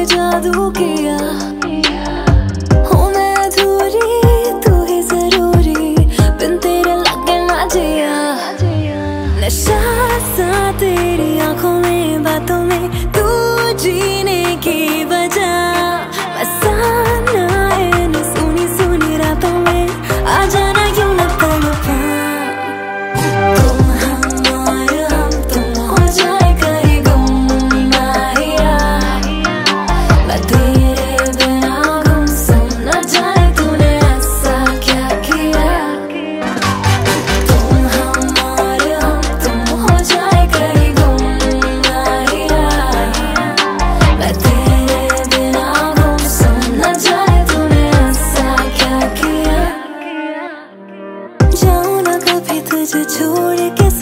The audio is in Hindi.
जादू किया हूँ मैं अधूरी, तू ही जरूरी, बिन तेरे लगे ना जिया। नशा सा तेरी आंखों में, बातों में, तू जीने की वजह। मसाना इन सुनी सुनी रातों में, आ जाना यूं न तड़पा। तुम हम और हम, तुम हो जाए कहीं गुम नाहिया। मैं तेरे बिना गुमसुम न जाए, तूने ऐसा क्या किया। तुम हम और हम, तुम हो जाए कहीं गुम नाहिया। मैं तेरे बिना गुमसुम न जाए, तूने ऐसा क्या किया। जाऊँ ना कभी तुझे छोड़ के